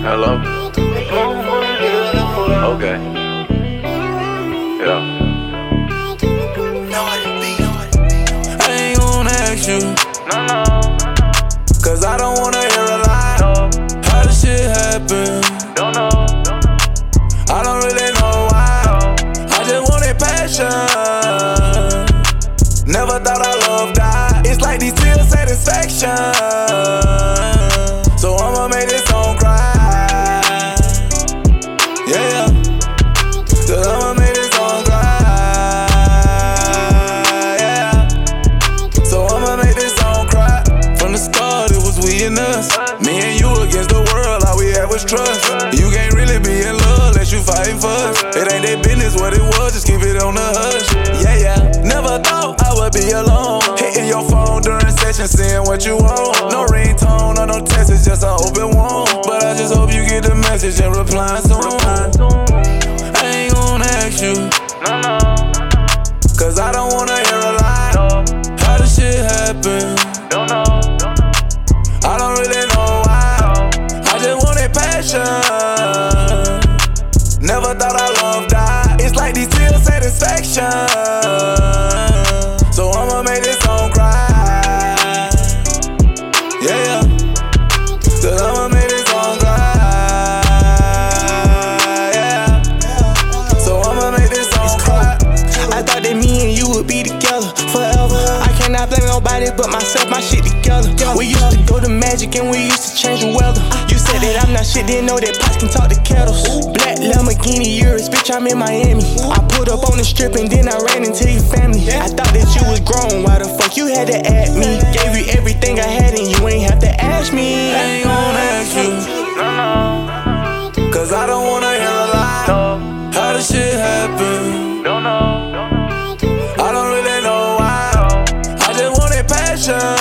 Hello? Okay. Yeah. I ain't gon' ask you, No. cause I don't wanna hear a lie. No. How this shit happen? Don't know. I don't really know why. I just wanted passion. Never thought our love died. It's like these tears satisfaction. So I'ma make this song cry. Yeah. Cause I'ma make this song cry. Yeah. So I'ma make this song cry. From the start, it was we and us. Me and you against the world, all we had was trust. You can't really be in love unless you fighting for us. It ain't their business what it was, just keep it on the hush. Yeah. Never thought I would be alone. Hitting your phone during session, seeing what you want. No ringtone or no text, it's just an open one. But I just hope you get the message and reply soon. I ain't gon' ask you, No. cause I don't wanna hear a lie. How this shit happen? Don't know. I don't really know why. I just wanted passion. Never thought our love died. It's like these tears satisfaction. So I'ma make this song cry. Yeah. Cause I'ma make this song cry. Yeah. So I'ma make this song cry. I thought that me and you would be together forever. I cannot blame nobody but myself, my shit together. We used to go to Magic and we used to change the weather. You said that I'm not shit, didn't know that pots can talk to kettles. Black Lamborghini Urus, bitch, I'm in Miami. I pulled up on the strip and then I ran into your family. I thought that you was grown, why the fuck you had to add me? Gave you everything I had and you ain't have to ask me. I ain't gon' ask you, No. cause I don't wanna hear a lie. No. How this shit happen? Don't know. I don't really know why. I just wanted passion.